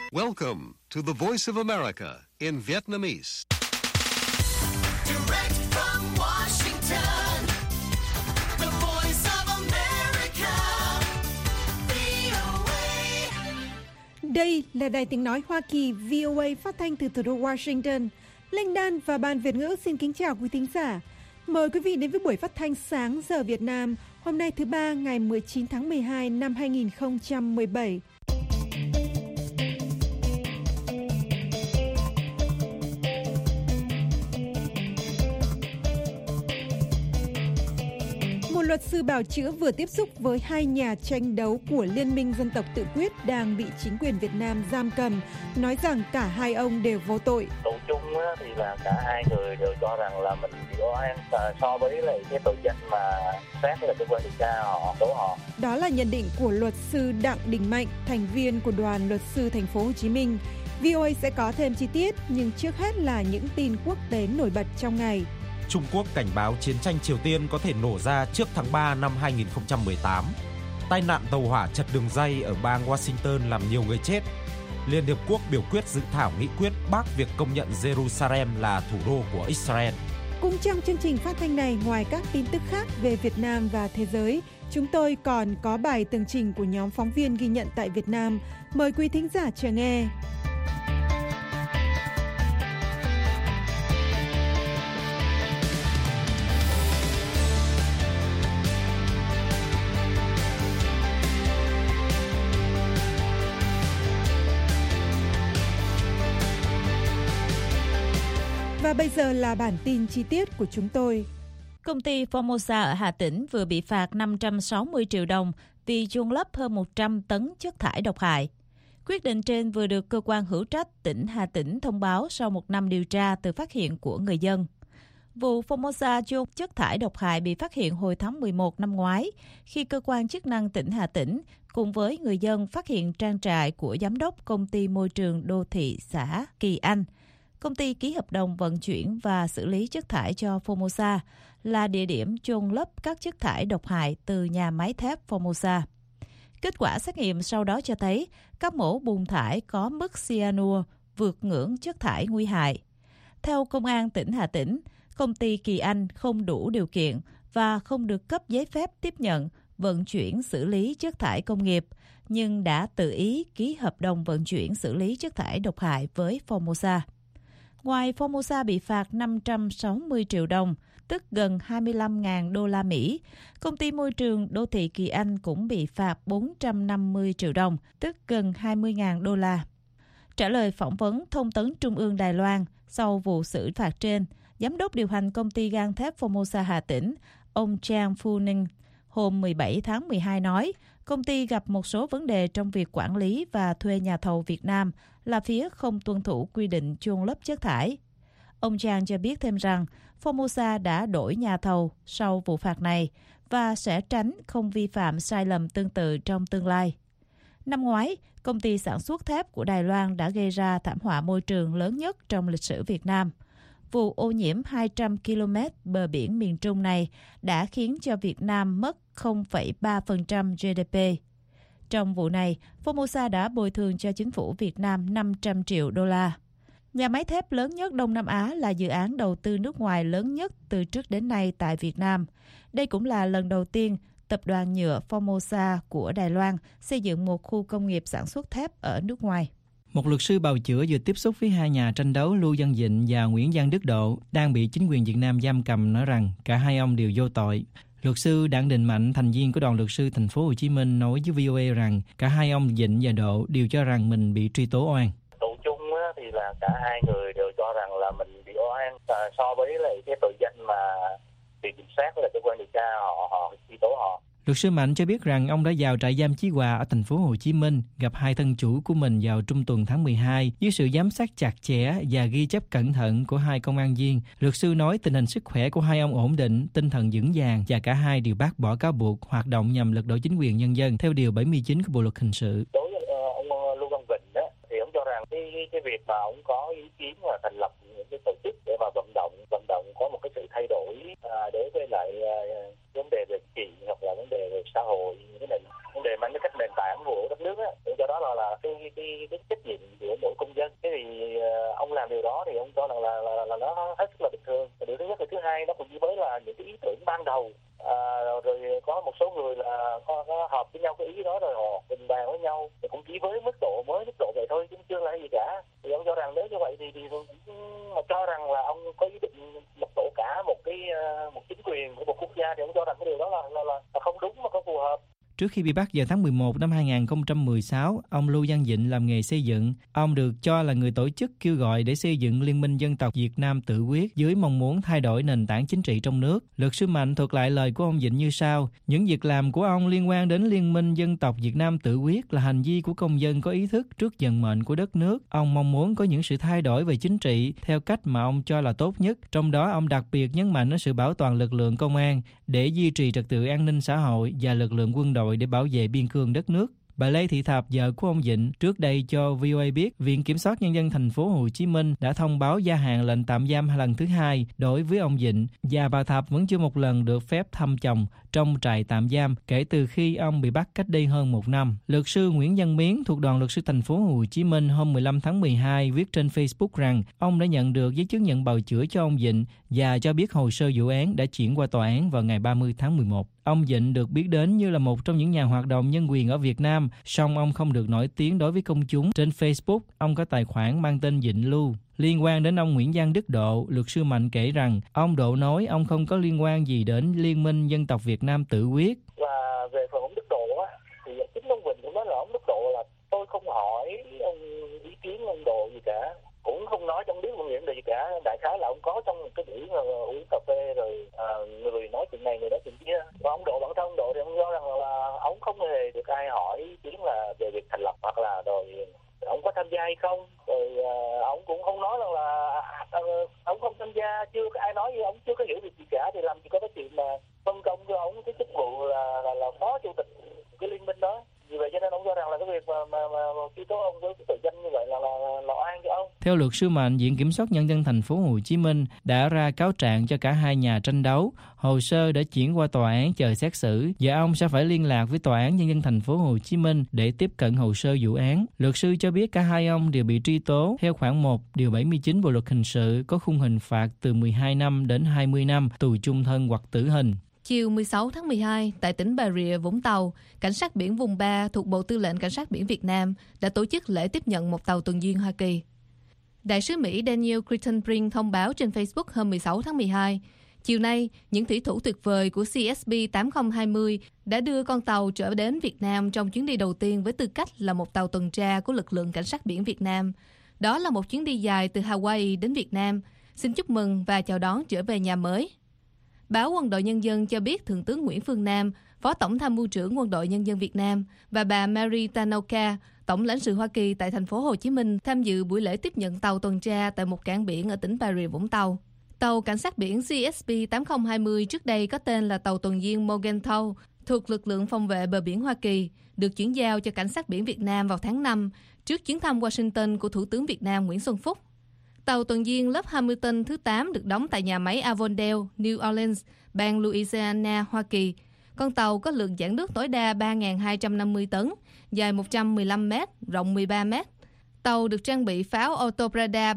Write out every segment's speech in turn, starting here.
Welcome to the Voice of America in Vietnamese. Direct from Washington, the Voice of America, VOA. Đây là Đài Tiếng Nói Hoa Kỳ VOA phát thanh từ thủ đô Washington. Linh Đan và Ban Việt ngữ xin kính chào quý thính giả. Mời quý vị đến với buổi phát thanh sáng giờ Việt Nam hôm nay thứ Ba ngày 19 tháng 12 năm 2017. Một luật sư bào chữa vừa tiếp xúc với hai nhà tranh đấu của Liên minh Dân tộc Tự quyết đang bị chính quyền Việt Nam giam cầm, nói rằng cả hai ông đều vô tội. Tụ chung thì là cả hai người đều cho rằng là mình bị oan so với lại cái tội danh mà xét là cơ quan điều tra họ tố họ. Đó là nhận định của luật sư Đặng Đình Mạnh, thành viên của đoàn luật sư thành phố Hồ Chí Minh. VOA sẽ có thêm chi tiết, nhưng trước hết là những tin quốc tế nổi bật trong ngày. Trung Quốc cảnh báo chiến tranh Triều Tiên có thể nổ ra trước tháng 3 năm 2018. Tai nạn tàu hỏa chật đường ray ở bang Washington làm nhiều người chết. Liên Hiệp Quốc biểu quyết dự thảo nghị quyết bác việc công nhận Jerusalem là thủ đô của Israel. Cũng trong chương trình phát thanh này, ngoài các tin tức khác về Việt Nam và thế giới, chúng tôi còn có bài tường trình của nhóm phóng viên ghi nhận tại Việt Nam. Mời quý thính giả chờ nghe. Và bây giờ là bản tin chi tiết của chúng tôi. Công ty Formosa ở Hà Tĩnh vừa bị phạt 560 triệu đồng vì chôn lấp hơn 100 tấn chất thải độc hại. Quyết định trên vừa được cơ quan hữu trách tỉnh Hà Tĩnh thông báo sau một năm điều tra từ phát hiện của người dân. Vụ Formosa chôn chất thải độc hại bị phát hiện hồi tháng 11 năm ngoái, khi cơ quan chức năng tỉnh Hà Tĩnh cùng với người dân phát hiện trang trại của giám đốc công ty môi trường đô thị xã Kỳ Anh. Công ty ký hợp đồng vận chuyển và xử lý chất thải cho Formosa là địa điểm chôn lấp các chất thải độc hại từ nhà máy thép Formosa. Kết quả xét nghiệm sau đó cho thấy các mẫu bùn thải có mức cyanua vượt ngưỡng chất thải nguy hại. Theo Công an tỉnh Hà Tĩnh, công ty Kỳ Anh không đủ điều kiện và không được cấp giấy phép tiếp nhận, vận chuyển xử lý chất thải công nghiệp, nhưng đã tự ý ký hợp đồng vận chuyển xử lý chất thải độc hại với Formosa. Ngoài Formosa bị phạt 560 triệu đồng, tức gần 25.000 đô la Mỹ, công ty môi trường đô thị Kỳ Anh cũng bị phạt 450 triệu đồng, tức gần 20.000 đô la. Trả lời phỏng vấn Thông tấn Trung ương Đài Loan sau vụ xử phạt trên, Giám đốc điều hành công ty gang thép Formosa Hà Tĩnh, ông Trang Phu Ninh, hôm 17 tháng 12 nói, công ty gặp một số vấn đề trong việc quản lý và thuê nhà thầu Việt Nam là phía không tuân thủ quy định chôn lấp chất thải. Ông Trang cho biết thêm rằng Formosa đã đổi nhà thầu sau vụ phạt này và sẽ tránh không vi phạm sai lầm tương tự trong tương lai. Năm ngoái, công ty sản xuất thép của Đài Loan đã gây ra thảm họa môi trường lớn nhất trong lịch sử Việt Nam. Vụ ô nhiễm 200 km bờ biển miền Trung này đã khiến cho Việt Nam mất 0,3% GDP. Trong vụ này, Formosa đã bồi thường cho chính phủ Việt Nam 500 triệu đô la. Nhà máy thép lớn nhất Đông Nam Á là dự án đầu tư nước ngoài lớn nhất từ trước đến nay tại Việt Nam. Đây cũng là lần đầu tiên tập đoàn nhựa Formosa của Đài Loan xây dựng một khu công nghiệp sản xuất thép ở nước ngoài. Một luật sư bào chữa vừa tiếp xúc với hai nhà tranh đấu Lưu Văn Dịnh và Nguyễn Văn Đức Độ đang bị chính quyền Việt Nam giam cầm, nói rằng cả hai ông đều vô tội. Luật sư Đặng Đình Mạnh, thành viên của đoàn luật sư thành phố Hồ Chí Minh, nói với VOA rằng cả hai ông Dịnh và Độ đều cho rằng mình bị truy tố oan. Tụ chung thì là cả hai người đều cho rằng là mình bị oan so với lại cái tội danh mà viện kiểm sát với là cơ quan điều tra họ truy tố họ. Luật sư Mạnh cho biết rằng ông đã vào trại giam Chí Hòa ở thành phố Hồ Chí Minh gặp hai thân chủ của mình vào trung tuần tháng 12 dưới sự giám sát chặt chẽ và ghi chép cẩn thận của hai công an viên. Luật sư nói tình hình sức khỏe của hai ông ổn định, tinh thần vững vàng và cả hai đều bác bỏ cáo buộc hoạt động nhằm lật đổ chính quyền nhân dân theo điều 79 của Bộ luật hình sự. Đối với ông Lưu Văn Vịnh đó, thì ông cho rằng cái việc mà ông có ý kiến là thành lập những cái tổ chức để mà vận động có một cái sự thay đổi đối với lại vấn đề về trị hoặc là vấn đề về xã hội, những cái vấn đề mang cái cách nền tảng của đất nước á, do đó là cái trách nhiệm đó rồi họ bình bàn với nhau, thì cũng chỉ với mức độ vậy thôi chứ chưa là gì cả. Thì ông cho rằng nếu như vậy thì mà cho rằng là ông có ý định lật đổ cả một chính quyền của một quốc gia, thì ông cho rằng cái điều đó là không đúng mà không phù hợp. Trước khi bị bắt vào tháng 11 năm 2016, ông Lưu Văn Dịnh làm nghề xây dựng. Ông được cho là người tổ chức kêu gọi để xây dựng Liên minh Dân tộc Việt Nam tự quyết dưới mong muốn thay đổi nền tảng chính trị trong nước. Luật sư Mạnh thuật lại lời của ông Dịnh như sau: những việc làm của ông liên quan đến Liên minh Dân tộc Việt Nam tự quyết là hành vi của công dân có ý thức trước vận mệnh của đất nước. Ông mong muốn có những sự thay đổi về chính trị theo cách mà ông cho là tốt nhất. Trong đó, ông đặc biệt nhấn mạnh đến sự bảo toàn lực lượng công an để duy trì trật tự an ninh xã hội và lực lượng quân đội để bảo vệ biên cương đất nước. Bà Lê Thị Thạp, vợ của ông Dịnh, trước đây cho VOA biết Viện Kiểm soát Nhân dân thành phố Hồ Chí Minh đã thông báo gia hạn lệnh tạm giam lần thứ 2 đối với ông Dịnh, và bà Thạp vẫn chưa một lần được phép thăm chồng trong trại tạm giam kể từ khi ông bị bắt cách đây hơn 1 năm. Luật sư Nguyễn Văn Miến thuộc Đoàn luật sư thành phố Hồ Chí Minh hôm 15 tháng 12 viết trên Facebook rằng ông đã nhận được giấy chứng nhận bào chữa cho ông Dịnh và cho biết hồ sơ vụ án đã chuyển qua tòa án vào ngày 30 tháng 11. Ông Dịnh được biết đến như là một trong những nhà hoạt động nhân quyền ở Việt Nam, song ông không được nổi tiếng đối với công chúng. Trên Facebook, ông có tài khoản mang tên Dịnh Lưu. Liên quan đến ông Nguyễn Văn Đức Độ, luật sư Mạnh kể rằng ông Độ nói ông không có liên quan gì đến Liên minh Dân tộc Việt Nam tự quyết. Và về phần ông Đức Độ á, thì chính ông Vịnh cũng nói là ông Đức Độ là tôi không hỏi ông ý kiến ông Độ gì cả, cũng không nói trong biết quan điểm gì cả. Đại khái là ông có trong cái buổi uống cà phê rồi người nói chuyện này người nói chuyện kia. Và ông Độ, bản thân ông Độ thì ông do rằng là ông không hề được ai hỏi ý kiến là về việc thành lập hoặc là rồi ông có tham gia hay không. Rồi ông cũng không nói rằng là ông không tham gia, chưa có ai nói gì, ông chưa có hiểu việc gì cả, thì làm gì có cái chuyện mà phân công cho ông cái chức vụ là phó chủ tịch cái liên minh đó. Vì vậy cho nên ông cho rằng là cái việc mà khi tố ông với cái tội danh như vậy là oan cho ông. Theo luật sư Mạnh, Viện Kiểm soát Nhân dân thành phố Hồ Chí Minh đã ra cáo trạng cho cả hai nhà tranh đấu. Hồ sơ đã chuyển qua tòa án chờ xét xử và ông sẽ phải liên lạc với Tòa án Nhân dân thành phố Hồ Chí Minh để tiếp cận hồ sơ vụ án. Luật sư cho biết cả hai ông đều bị truy tố theo khoản 1 điều 79 Bộ luật hình sự, có khung hình phạt từ 12 năm đến 20 năm tù chung thân hoặc tử hình. Chiều 16 tháng 12, tại tỉnh Bà Rịa, Vũng Tàu, Cảnh sát biển vùng 3 thuộc Bộ Tư lệnh Cảnh sát biển Việt Nam đã tổ chức lễ tiếp nhận một tàu tuần duyên Hoa Kỳ. Đại sứ Mỹ Daniel Crittenbrink thông báo trên Facebook hôm 16 tháng 12, chiều nay, những thủy thủ tuyệt vời của CSB 8020 đã đưa con tàu trở đến Việt Nam trong chuyến đi đầu tiên với tư cách là một tàu tuần tra của lực lượng Cảnh sát biển Việt Nam. Đó là một chuyến đi dài từ Hawaii đến Việt Nam. Xin chúc mừng và chào đón trở về nhà mới. Báo Quân đội Nhân dân cho biết Thượng tướng Nguyễn Phương Nam, Phó Tổng tham mưu trưởng Quân đội Nhân dân Việt Nam, và bà Mary Tanoka, Tổng lãnh sự Hoa Kỳ tại thành phố Hồ Chí Minh tham dự buổi lễ tiếp nhận tàu tuần tra tại một cảng biển ở tỉnh Bà Rịa Vũng Tàu. Tàu cảnh sát biển CSB 8020 trước đây có tên là tàu tuần duyên Morgenthau thuộc lực lượng phòng vệ bờ biển Hoa Kỳ, được chuyển giao cho cảnh sát biển Việt Nam vào tháng 5 trước chuyến thăm Washington của Thủ tướng Việt Nam Nguyễn Xuân Phúc. Tàu tuần duyên lớp Hamilton thứ 8 được đóng tại nhà máy Avondale, New Orleans, bang Louisiana, Hoa Kỳ. Con tàu có lượng dạn nước tối đa 3.250 tấn, dài 115 m, rộng 13 m. Tàu được trang bị pháo Autobrada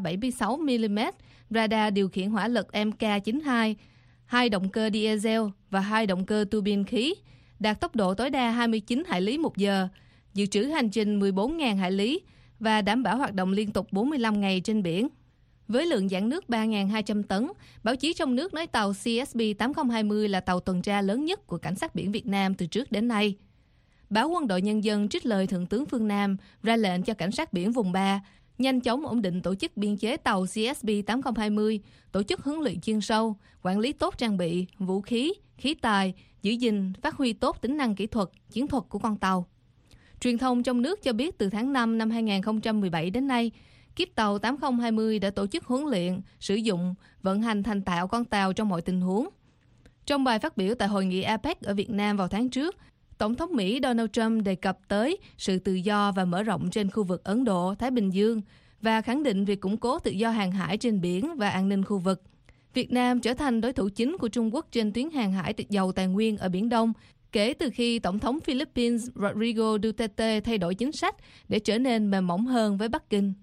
76mm, radar điều khiển hỏa lực Mk92, 2 động cơ diesel và 2 động cơ tua bin khí, đạt tốc độ tối đa 29 hải lý một giờ, dự trữ hành trình 14.000 hải lý và đảm bảo hoạt động liên tục 45 ngày trên biển. Với lượng dạn nước 3.200 tấn, báo chí trong nước nói tàu CSB 8020 là tàu tuần tra lớn nhất của Cảnh sát biển Việt Nam từ trước đến nay. Báo Quân đội Nhân dân trích lời Thượng tướng Phương Nam ra lệnh cho Cảnh sát biển vùng 3 nhanh chóng ổn định tổ chức biên chế tàu CSB 8020, tổ chức huấn luyện chuyên sâu, quản lý tốt trang bị, vũ khí, khí tài, giữ gìn, phát huy tốt tính năng kỹ thuật, chiến thuật của con tàu. Truyền thông trong nước cho biết từ tháng 5 năm 2017 đến nay, kiếp tàu 8020 đã tổ chức huấn luyện, sử dụng, vận hành thành thạo con tàu trong mọi tình huống. Trong bài phát biểu tại hội nghị APEC ở Việt Nam vào tháng trước, Tổng thống Mỹ Donald Trump đề cập tới sự tự do và mở rộng trên khu vực Ấn Độ-Thái Bình Dương và khẳng định việc củng cố tự do hàng hải trên biển và an ninh khu vực. Việt Nam trở thành đối thủ chính của Trung Quốc trên tuyến hàng hải giàu tài nguyên ở Biển Đông, kể từ khi Tổng thống Philippines Rodrigo Duterte thay đổi chính sách để trở nên mềm mỏng hơn với Bắc Kinh.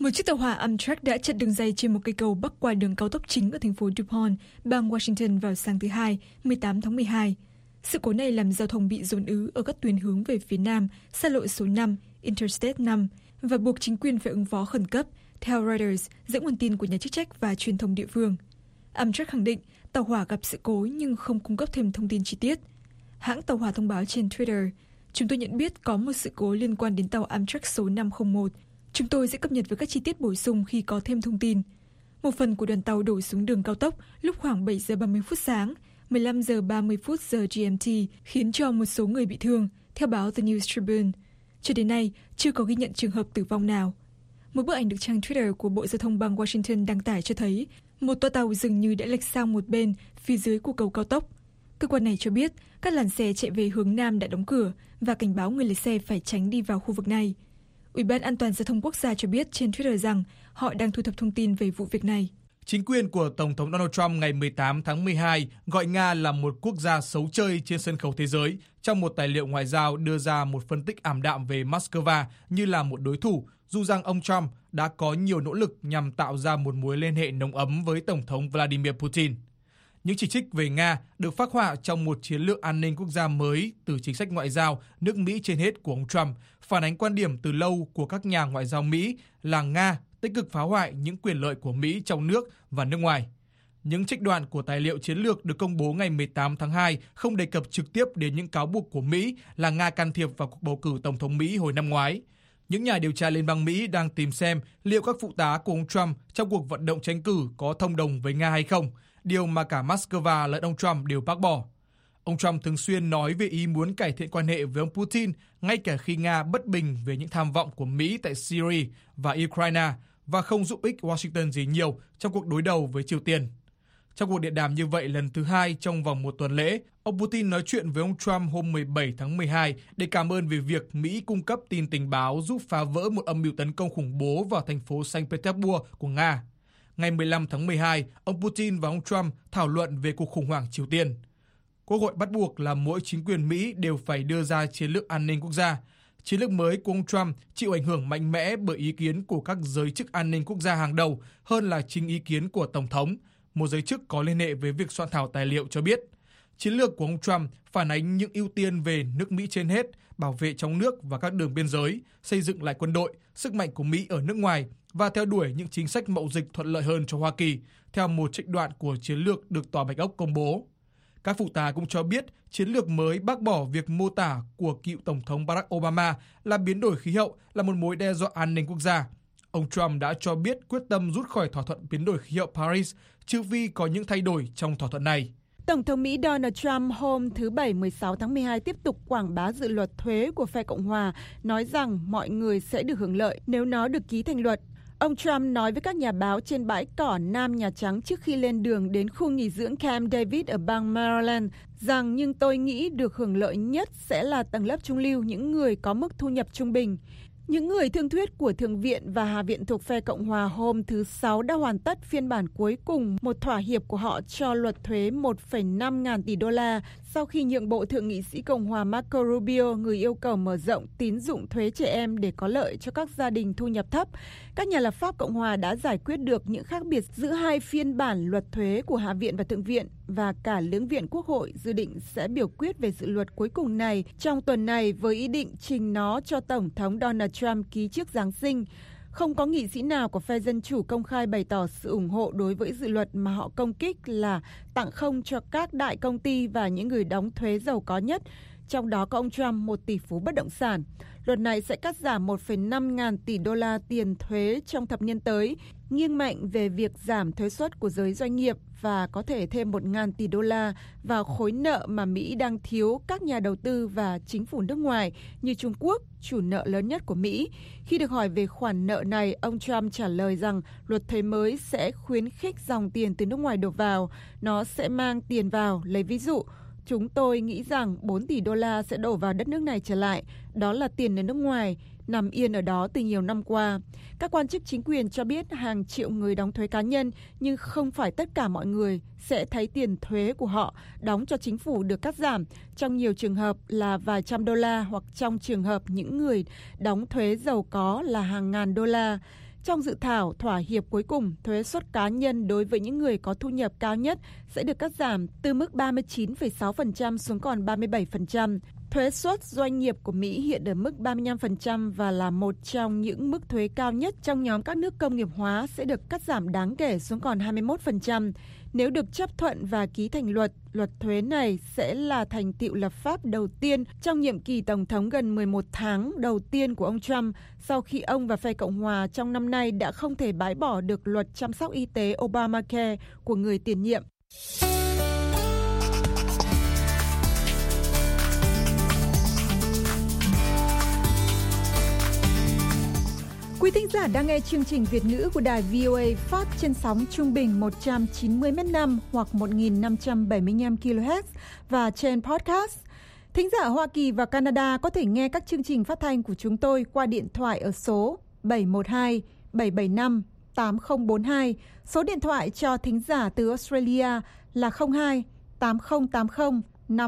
Một chiếc tàu hỏa Amtrak đã chặn đường ray trên một cây cầu bắc qua đường cao tốc chính ở thành phố DuPont, bang Washington vào sáng thứ Hai, 18 tháng 12. Sự cố này làm giao thông bị dồn ứ ở các tuyến hướng về phía nam, xa lộ số 5, Interstate 5, và buộc chính quyền phải ứng phó khẩn cấp, theo Reuters, dẫn nguồn tin của nhà chức trách và truyền thông địa phương. Amtrak khẳng định tàu hỏa gặp sự cố nhưng không cung cấp thêm thông tin chi tiết. Hãng tàu hỏa thông báo trên Twitter, chúng tôi nhận biết có một sự cố liên quan đến tàu Amtrak số 501. Chúng tôi sẽ cập nhật với các chi tiết bổ sung khi có thêm thông tin. Một phần của đoàn tàu đổ xuống đường cao tốc lúc khoảng 7 giờ 30 phút sáng, 15 giờ 30 phút giờ GMT, khiến cho một số người bị thương, theo báo The News Tribune. Cho đến nay, chưa có ghi nhận trường hợp tử vong nào. Một bức ảnh được trang Twitter của Bộ Giao thông bang Washington đăng tải cho thấy một toa tàu dường như đã lệch sang một bên phía dưới của cầu cao tốc. Cơ quan này cho biết các làn xe chạy về hướng nam đã đóng cửa và cảnh báo người lái xe phải tránh đi vào khu vực này. Ủy ban An toàn Giao thông Quốc gia cho biết trên Twitter rằng họ đang thu thập thông tin về vụ việc này. Chính quyền của Tổng thống Donald Trump ngày 18 tháng 12 gọi Nga là một quốc gia xấu chơi trên sân khấu thế giới trong một tài liệu ngoại giao đưa ra một phân tích ảm đạm về Moscow như là một đối thủ, dù rằng ông Trump đã có nhiều nỗ lực nhằm tạo ra một mối liên hệ nồng ấm với Tổng thống Vladimir Putin. Những chỉ trích về Nga được phác họa trong một chiến lược an ninh quốc gia mới từ chính sách ngoại giao nước Mỹ trên hết của ông Trump, phản ánh quan điểm từ lâu của các nhà ngoại giao Mỹ là Nga tích cực phá hoại những quyền lợi của Mỹ trong nước và nước ngoài. Những trích đoạn của tài liệu chiến lược được công bố ngày 18 tháng 2 không đề cập trực tiếp đến những cáo buộc của Mỹ là Nga can thiệp vào cuộc bầu cử Tổng thống Mỹ hồi năm ngoái. Những nhà điều tra Liên bang Mỹ đang tìm xem liệu các phụ tá của ông Trump trong cuộc vận động tranh cử có thông đồng với Nga hay không, điều mà cả Moscow lẫn ông Trump đều bác bỏ. Ông Trump thường xuyên nói về ý muốn cải thiện quan hệ với ông Putin, ngay cả khi Nga bất bình về những tham vọng của Mỹ tại Syria và Ukraine và không giúp ích Washington gì nhiều trong cuộc đối đầu với Triều Tiên. Trong cuộc điện đàm như vậy lần thứ hai trong vòng một tuần lễ, ông Putin nói chuyện với ông Trump hôm 17 tháng 12 để cảm ơn về việc Mỹ cung cấp tin tình báo giúp phá vỡ một âm mưu tấn công khủng bố vào thành phố Saint Petersburg của Nga. Ngày 15 tháng 12, ông Putin và ông Trump thảo luận về cuộc khủng hoảng Triều Tiên. Quốc hội bắt buộc là mỗi chính quyền Mỹ đều phải đưa ra chiến lược an ninh quốc gia. Chiến lược mới của ông Trump chịu ảnh hưởng mạnh mẽ bởi ý kiến của các giới chức an ninh quốc gia hàng đầu hơn là chính ý kiến của Tổng thống, một giới chức có liên hệ với việc soạn thảo tài liệu cho biết. Chiến lược của ông Trump phản ánh những ưu tiên về nước Mỹ trên hết, bảo vệ trong nước và các đường biên giới, xây dựng lại quân đội, sức mạnh của Mỹ ở nước ngoài và theo đuổi những chính sách mậu dịch thuận lợi hơn cho Hoa Kỳ, theo một trích đoạn của chiến lược được Tòa Bạch Ốc công bố. Các phụ tá cũng cho biết chiến lược mới bác bỏ việc mô tả của cựu Tổng thống Barack Obama là biến đổi khí hậu là một mối đe dọa an ninh quốc gia. Ông Trump đã cho biết quyết tâm rút khỏi thỏa thuận biến đổi khí hậu Paris, trừ phi có những thay đổi trong thỏa thuận này. Tổng thống Mỹ Donald Trump hôm thứ Bảy 16 tháng 12 tiếp tục quảng bá dự luật thuế của phe Cộng hòa, nói rằng mọi người sẽ được hưởng lợi nếu nó được ký thành luật. Ông Trump nói với các nhà báo trên bãi cỏ Nam Nhà Trắng trước khi lên đường đến khu nghỉ dưỡng Camp David ở bang Maryland rằng nhưng tôi nghĩ được hưởng lợi nhất sẽ là tầng lớp trung lưu, những người có mức thu nhập trung bình. Những người thương thuyết của Thượng viện và Hạ viện thuộc phe Cộng hòa hôm thứ Sáu đã hoàn tất phiên bản cuối cùng một thỏa hiệp của họ cho luật thuế 1,5 ngàn tỷ đô la sau khi nhượng bộ Thượng nghị sĩ Cộng hòa Marco Rubio, người yêu cầu mở rộng tín dụng thuế trẻ em để có lợi cho các gia đình thu nhập thấp. Các nhà lập pháp Cộng hòa đã giải quyết được những khác biệt giữa hai phiên bản luật thuế của Hạ viện và Thượng viện, và cả lưỡng viện Quốc hội dự định sẽ biểu quyết về dự luật cuối cùng này trong tuần này với ý định trình nó cho Tổng thống Donald Trump ký trước Giáng sinh. Không có nghị sĩ nào của phe Dân Chủ công khai bày tỏ sự ủng hộ đối với dự luật mà họ công kích là tặng không cho các đại công ty và những người đóng thuế giàu có nhất, trong đó có ông Trump, một tỷ phú bất động sản. Luật này sẽ cắt giảm 1,5 ngàn tỷ đô la tiền thuế trong thập niên tới, nghiêng mạnh về việc giảm thuế suất của giới doanh nghiệp và có thể thêm 1.000 tỷ đô la vào khối nợ mà Mỹ đang thiếu các nhà đầu tư và chính phủ nước ngoài như Trung Quốc, chủ nợ lớn nhất của Mỹ. Khi được hỏi về khoản nợ này, ông Trump trả lời rằng luật thuế mới sẽ khuyến khích dòng tiền từ nước ngoài đổ vào. Nó sẽ mang tiền vào, lấy ví dụ. Chúng tôi nghĩ rằng 4 tỷ đô la sẽ đổ vào đất nước này trở lại. Đó là tiền ở nước ngoài, nằm yên ở đó từ nhiều năm qua. Các quan chức chính quyền cho biết hàng triệu người đóng thuế cá nhân, nhưng không phải tất cả mọi người sẽ thấy tiền thuế của họ đóng cho chính phủ được cắt giảm. Trong nhiều trường hợp là vài trăm đô la, hoặc trong trường hợp những người đóng thuế giàu có là hàng ngàn đô la. Trong dự thảo thỏa hiệp cuối cùng, thuế suất cá nhân đối với những người có thu nhập cao nhất sẽ được cắt giảm từ mức 39,6% xuống còn 37%. Thuế suất doanh nghiệp của Mỹ hiện ở mức 35% và là một trong những mức thuế cao nhất trong nhóm các nước công nghiệp hóa sẽ được cắt giảm đáng kể xuống còn 21%. Nếu được chấp thuận và ký thành luật, luật thuế này sẽ là thành tựu lập pháp đầu tiên trong nhiệm kỳ Tổng thống gần 11 tháng đầu tiên của ông Trump sau khi ông và phe Cộng hòa trong năm nay đã không thể bãi bỏ được luật chăm sóc y tế Obamacare của người tiền nhiệm. Quý thính giả đang nghe chương trình Việt ngữ của đài VOA phát trên sóng trung bình 190 m/5 hoặc 1.575 kHz và trên podcast. Thính giả ở Hoa Kỳ và Canada có thể nghe các chương trình phát thanh của chúng tôi qua điện thoại ở số 712 775 8042. Số điện thoại cho thính giả từ Australia là 02 8080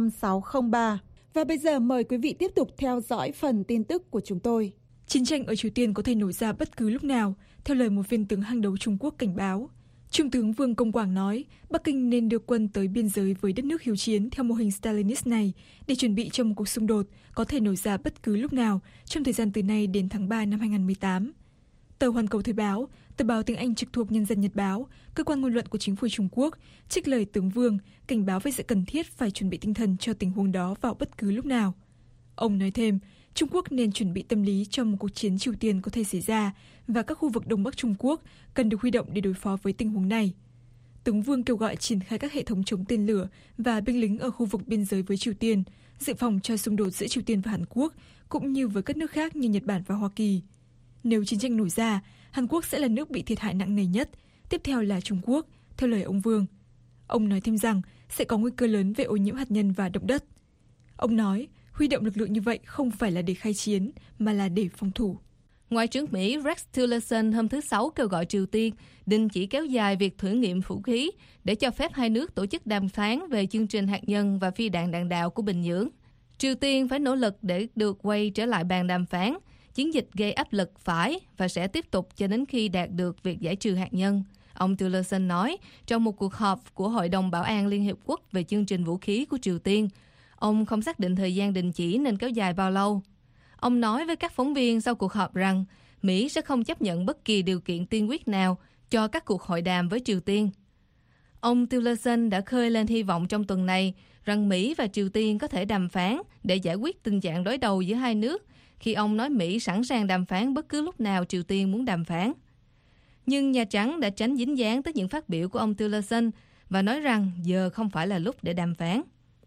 5603. Và bây giờ mời quý vị tiếp tục theo dõi phần tin tức của chúng tôi. Chiến tranh ở Triều Tiên có thể nổ ra bất cứ lúc nào, theo lời một viên tướng hàng đầu Trung Quốc cảnh báo. Trung tướng Vương Công Quảng nói, Bắc Kinh nên đưa quân tới biên giới với đất nước hiếu chiến theo mô hình Stalinist này để chuẩn bị cho một cuộc xung đột có thể nổ ra bất cứ lúc nào trong thời gian từ nay đến tháng 3 năm 2018. Tờ Hoàn Cầu Thời báo, tờ báo tiếng Anh trực thuộc Nhân dân Nhật báo, cơ quan ngôn luận của chính phủ Trung Quốc, trích lời tướng Vương cảnh báo về sự cần thiết phải chuẩn bị tinh thần cho tình huống đó vào bất cứ lúc nào. Ông nói thêm, Trung Quốc nên chuẩn bị tâm lý cho một cuộc chiến Triều Tiên có thể xảy ra và các khu vực Đông Bắc Trung Quốc cần được huy động để đối phó với tình huống này. Tướng Vương kêu gọi triển khai các hệ thống chống tên lửa và binh lính ở khu vực biên giới với Triều Tiên, dự phòng cho xung đột giữa Triều Tiên và Hàn Quốc, cũng như với các nước khác như Nhật Bản và Hoa Kỳ. Nếu chiến tranh nổ ra, Hàn Quốc sẽ là nước bị thiệt hại nặng nề nhất, tiếp theo là Trung Quốc, theo lời ông Vương. Ông nói thêm rằng sẽ có nguy cơ lớn về ô nhiễm hạt nhân và động đất. Ông nói, huy động lực lượng như vậy không phải là để khai chiến, mà là để phòng thủ. Ngoại trưởng Mỹ Rex Tillerson hôm thứ Sáu kêu gọi Triều Tiên đình chỉ kéo dài việc thử nghiệm vũ khí để cho phép hai nước tổ chức đàm phán về chương trình hạt nhân và phi đạn đạn đạo của Bình Nhưỡng. Triều Tiên phải nỗ lực để được quay trở lại bàn đàm phán. Chiến dịch gây áp lực phải và sẽ tiếp tục cho đến khi đạt được việc giải trừ hạt nhân. Ông Tillerson nói trong một cuộc họp của Hội đồng Bảo an Liên Hiệp Quốc về chương trình vũ khí của Triều Tiên. Ông không xác định thời gian đình chỉ nên kéo dài bao lâu. Ông nói với các phóng viên sau cuộc họp rằng Mỹ sẽ không chấp nhận bất kỳ điều kiện tiên quyết nào cho các cuộc hội đàm với Triều Tiên. Ông Tillerson đã khơi lên hy vọng trong tuần này rằng Mỹ và Triều Tiên có thể đàm phán để giải quyết tình trạng đối đầu giữa hai nước, khi ông nói Mỹ sẵn sàng đàm phán bất cứ lúc nào Triều Tiên muốn đàm phán. Nhưng Nhà Trắng đã tránh dính dáng tới những phát biểu của ông Tillerson và nói rằng giờ không phải là lúc để đàm phán.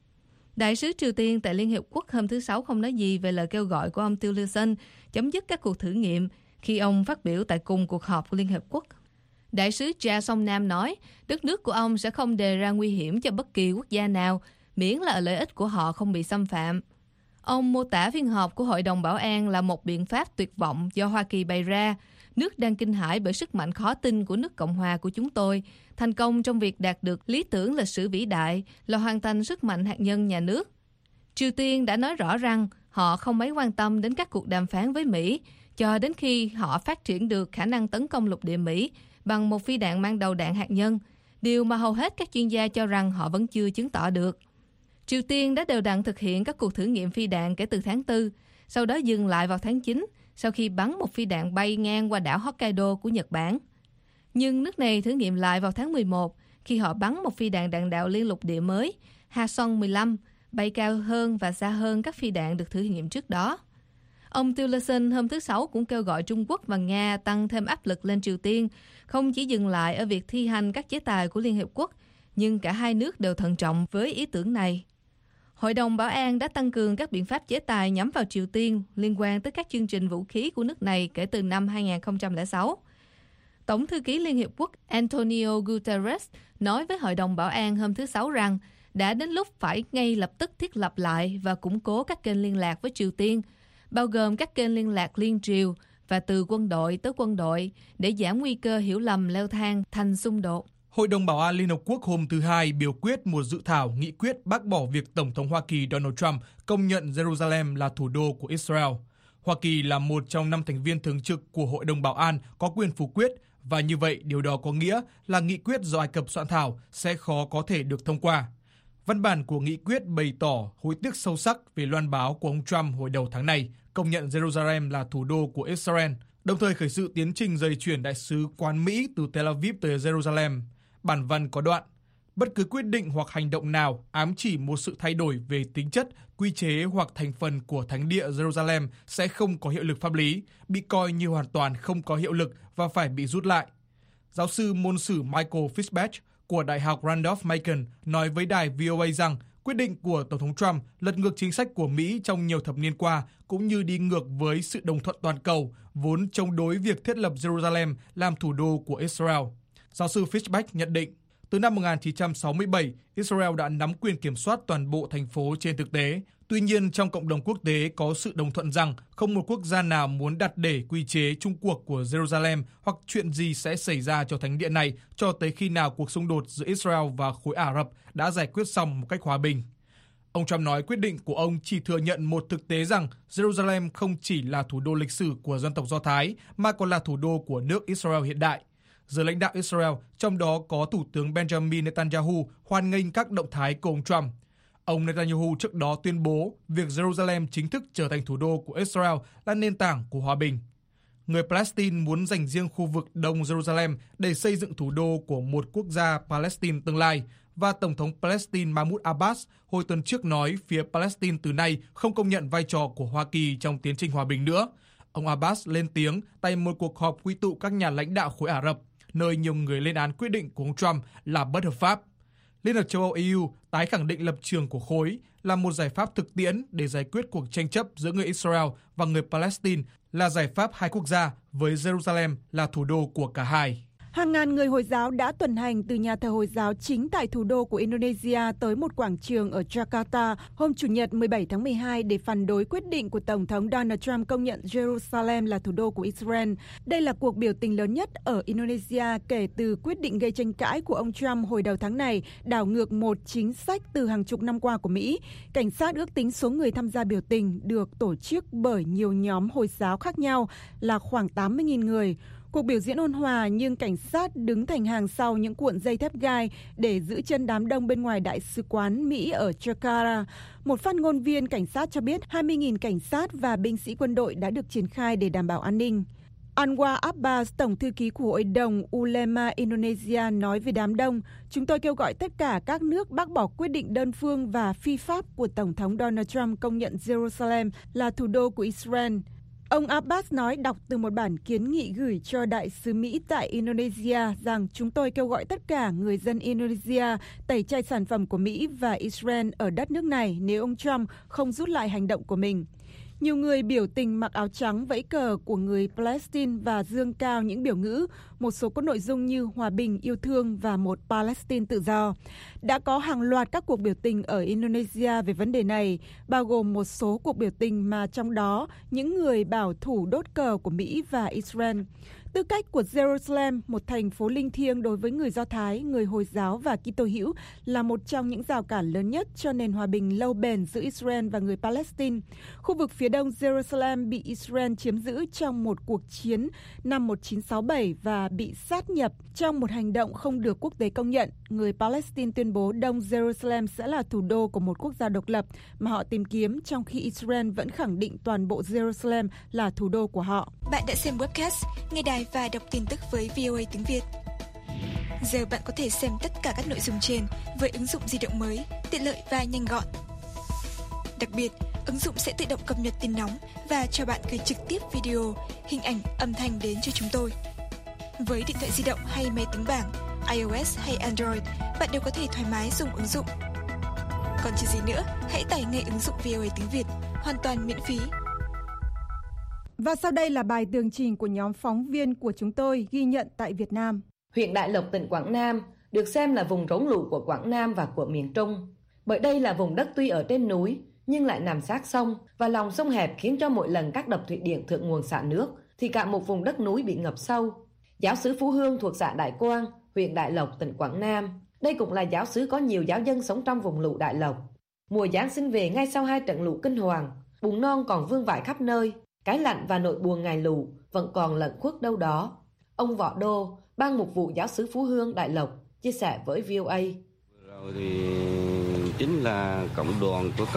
Đại sứ Triều Tiên tại Liên Hiệp Quốc hôm thứ Sáu không nói gì về lời kêu gọi của ông Tillerson chấm dứt các cuộc thử nghiệm khi ông phát biểu tại cùng cuộc họp của Liên Hiệp Quốc. Đại sứ Cha Song Nam nói đất nước của ông sẽ không đề ra nguy hiểm cho bất kỳ quốc gia nào miễn là lợi ích của họ không bị xâm phạm. Ông mô tả phiên họp của Hội đồng Bảo an là một biện pháp tuyệt vọng do Hoa Kỳ bày ra. Nước đang kinh hãi bởi sức mạnh khó tin của nước Cộng hòa của chúng tôi, thành công trong việc đạt được lý tưởng lịch sử vĩ đại là hoàn thành sức mạnh hạt nhân nhà nước. Triều Tiên đã nói rõ rằng họ không mấy quan tâm đến các cuộc đàm phán với Mỹ cho đến khi họ phát triển được khả năng tấn công lục địa Mỹ bằng một phi đạn mang đầu đạn hạt nhân, điều mà hầu hết các chuyên gia cho rằng họ vẫn chưa chứng tỏ được. Triều Tiên đã đều đặn thực hiện các cuộc thử nghiệm phi đạn kể từ tháng 4, sau đó dừng lại vào tháng 9 sau khi bắn một phi đạn bay ngang qua đảo Hokkaido của Nhật Bản. Nhưng nước này thử nghiệm lại vào tháng 11 khi họ bắn một phi đạn đạn đạo liên lục địa mới, Hwasong-15, bay cao hơn và xa hơn các phi đạn được thử nghiệm trước đó. Ông Tillerson hôm thứ Sáu cũng kêu gọi Trung Quốc và Nga tăng thêm áp lực lên Triều Tiên, không chỉ dừng lại ở việc thi hành các chế tài của Liên Hiệp Quốc, nhưng cả hai nước đều thận trọng với ý tưởng này. Hội đồng Bảo an đã tăng cường các biện pháp chế tài nhắm vào Triều Tiên liên quan tới các chương trình vũ khí của nước này kể từ năm 2006. Tổng thư ký Liên Hiệp Quốc Antonio Guterres nói với Hội đồng Bảo an hôm thứ Sáu rằng đã đến lúc phải ngay lập tức thiết lập lại và củng cố các kênh liên lạc với Triều Tiên, bao gồm các kênh liên lạc liên triều và từ quân đội tới quân đội để giảm nguy cơ hiểu lầm leo thang thành xung đột. Hội đồng Bảo an Liên Hợp Quốc hôm thứ Hai biểu quyết một dự thảo nghị quyết bác bỏ việc Tổng thống Hoa Kỳ Donald Trump công nhận Jerusalem là thủ đô của Israel. Hoa Kỳ là một trong 5 thành viên thường trực của Hội đồng Bảo an có quyền phủ quyết, và như vậy điều đó có nghĩa là nghị quyết do Ai Cập soạn thảo sẽ khó có thể được thông qua. Văn bản của nghị quyết bày tỏ hối tiếc sâu sắc về loan báo của ông Trump hồi đầu tháng này, công nhận Jerusalem là thủ đô của Israel, đồng thời khởi sự tiến trình dời chuyển đại sứ quán Mỹ từ Tel Aviv tới Jerusalem. Bản văn có đoạn: bất cứ quyết định hoặc hành động nào ám chỉ một sự thay đổi về tính chất, quy chế hoặc thành phần của thánh địa Jerusalem sẽ không có hiệu lực pháp lý, bị coi như hoàn toàn không có hiệu lực và phải bị rút lại. Giáo sư môn sử Michael Fitzbach của Đại học Randolph-Macon nói với đài VOA rằng quyết định của Tổng thống Trump lật ngược chính sách của Mỹ trong nhiều thập niên qua, cũng như đi ngược với sự đồng thuận toàn cầu, vốn chống đối việc thiết lập Jerusalem làm thủ đô của Israel. Giáo sư Fitzbach nhận định, từ năm 1967, Israel đã nắm quyền kiểm soát toàn bộ thành phố trên thực tế. Tuy nhiên, trong cộng đồng quốc tế có sự đồng thuận rằng không một quốc gia nào muốn đặt để quy chế chung cuộc của Jerusalem hoặc chuyện gì sẽ xảy ra cho thánh địa này cho tới khi nào cuộc xung đột giữa Israel và khối Ả Rập đã giải quyết xong một cách hòa bình. Ông Trump nói quyết định của ông chỉ thừa nhận một thực tế rằng Jerusalem không chỉ là thủ đô lịch sử của dân tộc Do Thái mà còn là thủ đô của nước Israel hiện đại. Giới lãnh đạo Israel, trong đó có Thủ tướng Benjamin Netanyahu, hoan nghênh các động thái của ông Trump. Ông Netanyahu trước đó tuyên bố việc Jerusalem chính thức trở thành thủ đô của Israel là nền tảng của hòa bình. Người Palestine muốn dành riêng khu vực Đông Jerusalem để xây dựng thủ đô của một quốc gia Palestine tương lai, và Tổng thống Palestine Mahmoud Abbas hồi tuần trước nói phía Palestine từ nay không công nhận vai trò của Hoa Kỳ trong tiến trình hòa bình nữa. Ông Abbas lên tiếng tại một cuộc họp quy tụ các nhà lãnh đạo khối Ả Rập, nơi nhiều người lên án quyết định của ông Trump là bất hợp pháp. Liên hợp châu Âu EU tái khẳng định lập trường của khối là một giải pháp thực tiễn để giải quyết cuộc tranh chấp giữa người Israel và người Palestine, là giải pháp hai quốc gia với Jerusalem là thủ đô của cả hai. Hàng ngàn người Hồi giáo đã tuần hành từ nhà thờ Hồi giáo chính tại thủ đô của Indonesia tới một quảng trường ở Jakarta hôm Chủ nhật 17 tháng 12 để phản đối quyết định của Tổng thống Donald Trump công nhận Jerusalem là thủ đô của Israel. Đây là cuộc biểu tình lớn nhất ở Indonesia kể từ quyết định gây tranh cãi của ông Trump hồi đầu tháng này đảo ngược một chính sách từ hàng chục năm qua của Mỹ. Cảnh sát ước tính số người tham gia biểu tình được tổ chức bởi nhiều nhóm Hồi giáo khác nhau là khoảng 80.000 người. Cuộc biểu diễn ôn hòa nhưng cảnh sát đứng thành hàng sau những cuộn dây thép gai để giữ chân đám đông bên ngoài Đại sứ quán Mỹ ở Jakarta. Một phát ngôn viên cảnh sát cho biết 20.000 cảnh sát và binh sĩ quân đội đã được triển khai để đảm bảo an ninh. Anwar Abbas, Tổng thư ký của Hội đồng Ulema Indonesia nói về đám đông, chúng tôi kêu gọi tất cả các nước bác bỏ quyết định đơn phương và phi pháp của Tổng thống Donald Trump công nhận Jerusalem là thủ đô của Israel. Ông Abbas nói đọc từ một bản kiến nghị gửi cho đại sứ Mỹ tại Indonesia rằng chúng tôi kêu gọi tất cả người dân Indonesia tẩy chay sản phẩm của Mỹ và Israel ở đất nước này nếu ông Trump không rút lại hành động của mình. Nhiều người biểu tình mặc áo trắng vẫy cờ của người Palestine và giương cao những biểu ngữ, một số có nội dung như hòa bình, yêu thương và một Palestine tự do. Đã có hàng loạt các cuộc biểu tình ở Indonesia về vấn đề này, bao gồm một số cuộc biểu tình mà trong đó những người bảo thủ đốt cờ của Mỹ và Israel. Tư cách của Jerusalem, một thành phố linh thiêng đối với người Do Thái, người Hồi giáo và Kitô hữu, là một trong những rào cản lớn nhất cho nền hòa bình lâu bền giữa Israel và người Palestine. Khu vực phía đông Jerusalem bị Israel chiếm giữ trong một cuộc chiến năm 1967 và bị sát nhập trong một hành động không được quốc tế công nhận. Người Palestine tuyên bố Đông Jerusalem sẽ là thủ đô của một quốc gia độc lập mà họ tìm kiếm, trong khi Israel vẫn khẳng định toàn bộ Jerusalem là thủ đô của họ. Bạn đã xem webcast, nghe đài và đọc tin tức với VOA tiếng Việt. Giờ bạn có thể xem tất cả các nội dung trên với ứng dụng di động mới, tiện lợi và nhanh gọn. Đặc biệt, ứng dụng sẽ tự động cập nhật tin nóng và cho bạn gửi trực tiếp video, hình ảnh, âm thanh đến cho chúng tôi. Với điện thoại di động hay máy tính bảng, iOS hay Android, bạn đều có thể thoải mái dùng ứng dụng. Còn chờ gì nữa, hãy tải ngay ứng dụng VOA tiếng Việt, hoàn toàn miễn phí. Và sau đây là bài tường trình của nhóm phóng viên của chúng tôi ghi nhận tại Việt Nam. Huyện Đại Lộc, tỉnh Quảng Nam được xem là vùng rốn lũ của Quảng Nam và của miền Trung. Bởi đây là vùng đất tuy ở trên núi nhưng lại nằm sát sông, và lòng sông hẹp khiến cho mỗi lần các đập thủy điện thượng nguồn xả nước thì cả một vùng đất núi bị ngập sâu. Giáo xứ Phú Hương thuộc xã Đại Quang, huyện Đại Lộc, tỉnh Quảng Nam. Đây cũng là giáo xứ có nhiều giáo dân sống trong vùng lũ Đại Lộc. Mùa Giáng sinh về ngay sau hai trận lũ kinh hoàng, bùn non còn vương vãi khắp nơi. Cái lạnh và nỗi buồn ngày lũ vẫn còn lẩn khuất đâu đó. Ông Võ Đô, ban mục vụ giáo xứ Phú Hương Đại Lộc, chia sẻ với VOA. Rồi thì chính là cộng đoàn của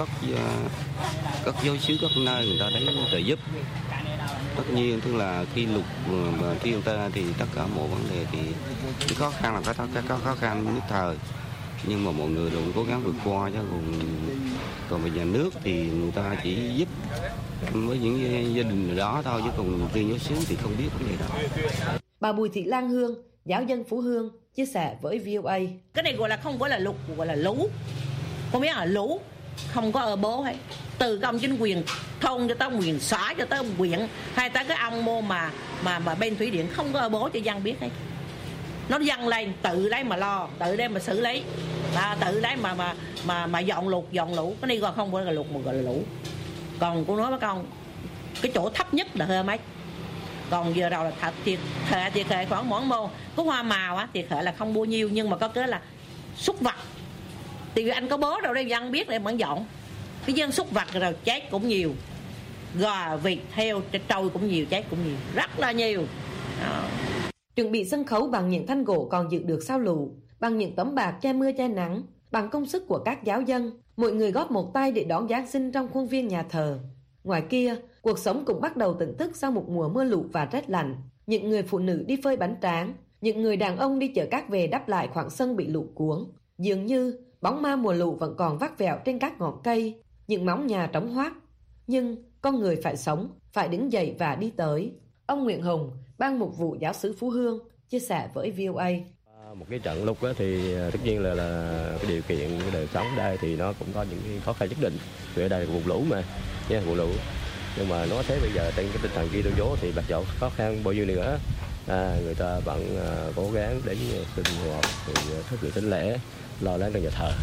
các giáo xứ các nơi người ta đến trợ giúp. Tất nhiên tức là khi lụt và thiên tai thì tất cả mọi vấn đề thì cái khó khăn là các khó khăn nhất thời, nhưng mà mọi người đều cố gắng vượt qua chứ còn về nhà nước thì người ta chỉ giúp với những gia đình đó thôi, chứ còn riêng giáo xứ thì không biết vấn đề đó. Bà Bùi Thị Lan Hương, giáo dân Phú Hương, chia sẻ với VOA. Cái này gọi là không phải là lụt, gọi là lũ. Có biết là lũ, không có ở bố hay. Từ cái ông chính quyền thôn cho tới quyền xã cho tới huyện, hay tới cái ông mô mà bên thủy điện không có ở bố cho dân biết hết. Nó dâng lên tự đấy mà lo, tự đấy mà xử lý, tự đấy mà dọn lụt dọn lũ. Cái này gọi không phải là lụt mà gọi là lũ. Còn cô nói với con, cái chỗ thấp nhất là hơi mấy. Còn giờ đầu là thiệt hại khoảng mỗi mô. Có hoa màu á thiệt hại là không bao nhiêu, nhưng mà có cái là súc vật. Thì anh có bố đâu đây dân biết để vẫn dọn. Cái dân súc vật rồi chết cũng nhiều. Gà, vịt, heo, trâu cũng nhiều, chết cũng nhiều, rất là nhiều. Đó. Chuẩn bị sân khấu bằng những thanh gỗ còn giữ được sau lũ, bằng những tấm bạc che mưa che nắng, bằng công sức của các giáo dân, mọi người góp một tay để đón Giáng sinh trong khuôn viên nhà thờ. Ngoài kia, cuộc sống cũng bắt đầu tỉnh thức sau một mùa mưa lũ và rét lạnh. Những người phụ nữ đi phơi bánh tráng, những người đàn ông đi chở cát về đắp lại khoảng sân bị lũ cuốn. Dường như bóng ma mùa lũ vẫn còn vắt vẹo trên các ngọn cây, những móng nhà trống hoác. Nhưng con người phải sống, phải đứng dậy và đi tới. Ông Nguyễn Hùng, ban mục vụ giáo xứ Phú Hương, chia sẻ với VOA. Một cái trận lụt thì tất nhiên là cái điều kiện cái đời sống đây thì nó cũng có những cái khó khăn nhất định. Vì ở đây là vùng lũ mà, nha, vùng lũ. Nhưng mà nói thế bây giờ trên cái tinh thần ghi đôi dố thì mặc dù khó khăn bao nhiêu nữa, người ta vẫn cố gắng đến sinh hoạt, thực hiện thánh lễ, lo lắng trong nhà thờ.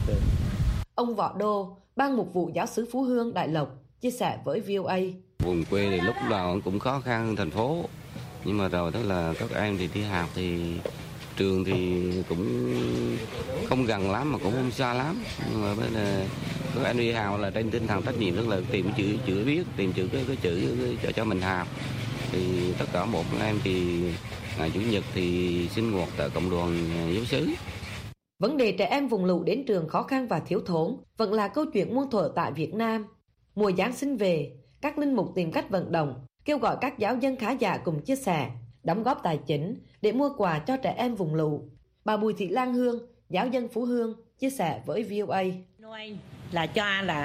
Ông Võ Đô, ban mục vụ giáo xứ Phú Hương Đại Lộc, chia sẻ với VOA. Vùng quê thì lúc nào cũng khó khăn hơn thành phố, nhưng mà rồi đó là các em thì đi học thì trường thì cũng không gần lắm mà cũng không xa lắm, nhưng mà bây giờ các em đi học là trên tinh thần trách nhiệm, tức là tìm chữ viết, tìm chữ cái chữ cho mình học. Thì tất cả một em thì ngày chủ nhật thì sinh hoạt tại cộng đoàn giáo xứ. Vấn đề trẻ em vùng lũ đến trường khó khăn và thiếu thốn vẫn là câu chuyện muôn thuở tại Việt Nam. Mùa Giáng sinh về, các linh mục tìm cách vận động, kêu gọi các giáo dân khá giả cùng chia sẻ, đóng góp tài chính để mua quà cho trẻ em vùng lũ. Bà Bùi Thị Lan Hương, giáo dân Phú Hương, chia sẻ với VOA. Noel là cho là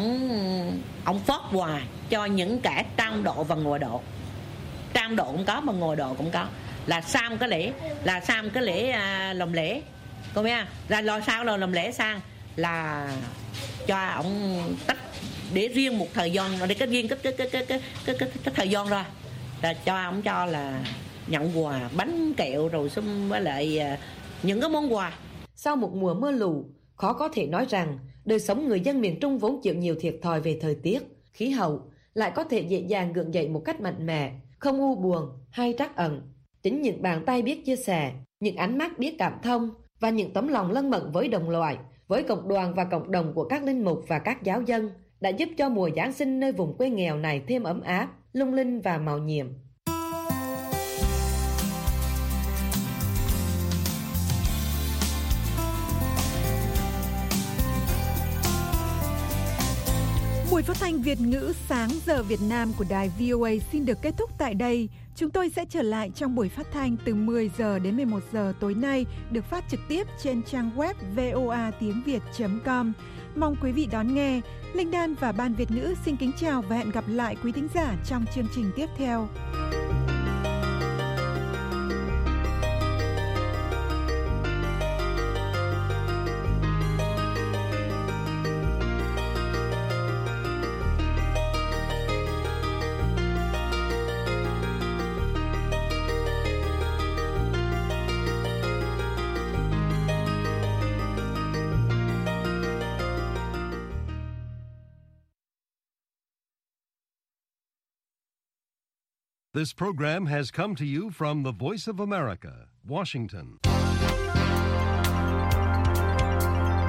ông phát quà cho những kẻ trong độ và ngoài độ. Trong độ cũng có mà ngoài độ cũng có. Là xong cái lễ làm lễ. Cô biết không? Là lo sao làm lễ sang là cho ông tách để riêng một thời gian, để cái riêng cái thời gian rồi là cho ông cho là nhận quà bánh kẹo rồi xung với lại những cái món quà. Sau một mùa mưa lũ, khó có thể nói rằng đời sống người dân miền Trung vốn chịu nhiều thiệt thòi về thời tiết, khí hậu lại có thể dễ dàng gượng dậy một cách mạnh mẽ, không u buồn hay trắc ẩn. Chính những bàn tay biết chia sẻ, những ánh mắt biết cảm thông và những tấm lòng lân mẫn với đồng loại, với cộng đoàn và cộng đồng của các linh mục và các giáo dân đã giúp cho mùa Giáng sinh nơi vùng quê nghèo này thêm ấm áp, lung linh và màu nhiệm. Buổi phát thanh Việt ngữ sáng giờ Việt Nam của đài VOA xin được kết thúc tại đây. Chúng tôi sẽ trở lại trong buổi phát thanh từ 10 giờ đến 11 giờ tối nay, được phát trực tiếp trên trang web voatiengviet.com. Mong quý vị đón nghe. Linh Đan và Ban Việt ngữ xin kính chào và hẹn gặp lại quý thính giả trong chương trình tiếp theo. This program has come to you from the Voice of America, Washington.